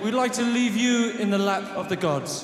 we'd like to leave you in the lap of the gods.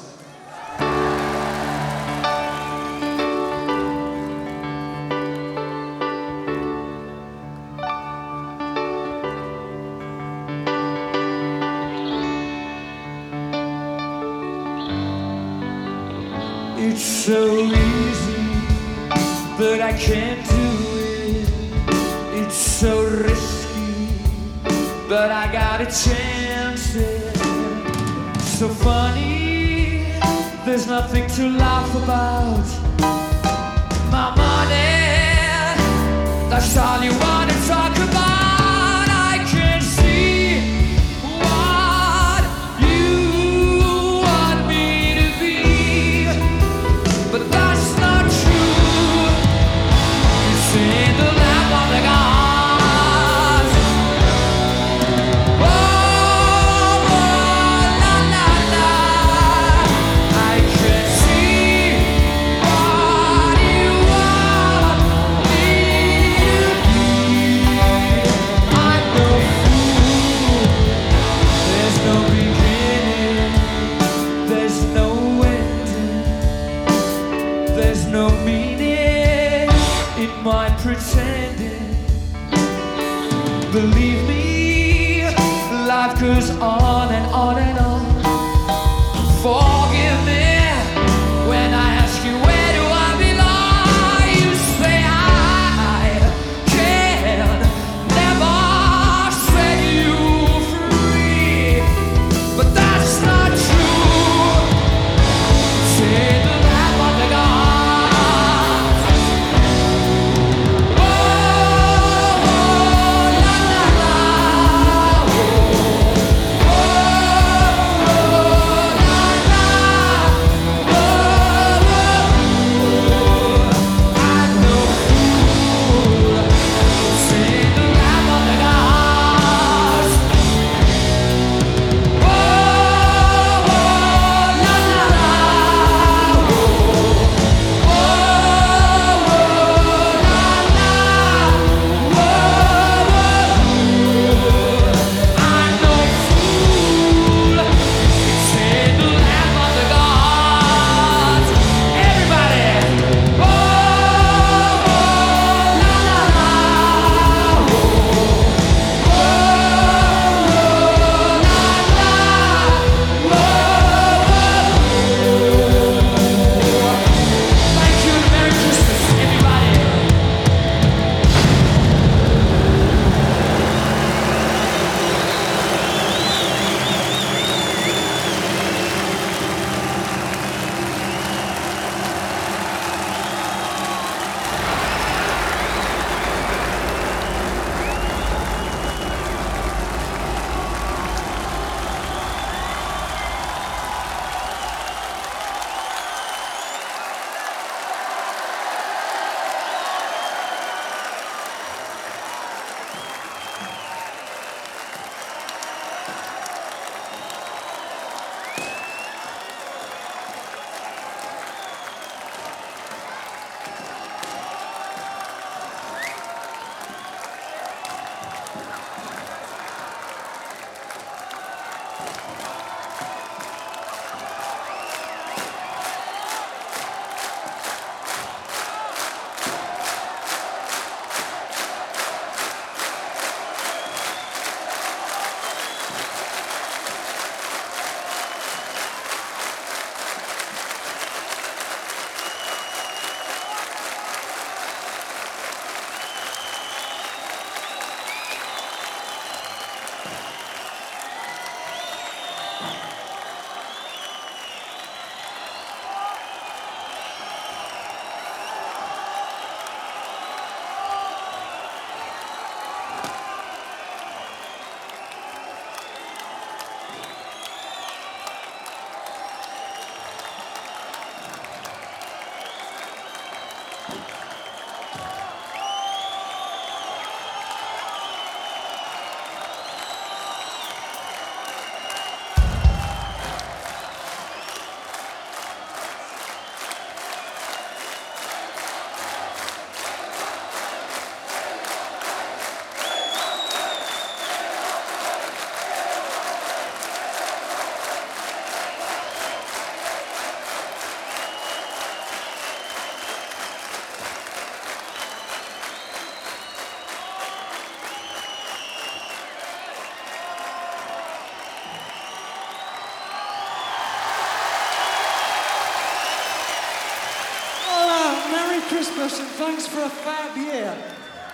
It's so easy, but I can't do it. It's so risky, but I gotta chance it. So funny, there's nothing to laugh about. My money, that's all you wanna talk about. I can see what you want me to be, but that's not true. It's in the lap of the gods. Oh, oh, la, la, la. I can see what you want me to be. I'm no fool. There's no beginning. There's no ending. There's no meaning in my pretending. Believe me, life goes on and on and on. Forgive me when I ask you where do I belong. You say I can never set you free, but that's not true. Say the lap of the gods. Oh, la, la, la. Oh, la, la. I'm no fool. Say the lap of the gods. Oh, la, la, la. I'm no fool. Say the lap of the gods. Everybody. Oh, la, la, la. Thank you and Merry Christmas, everybody. Christmas and thanks for a fab year.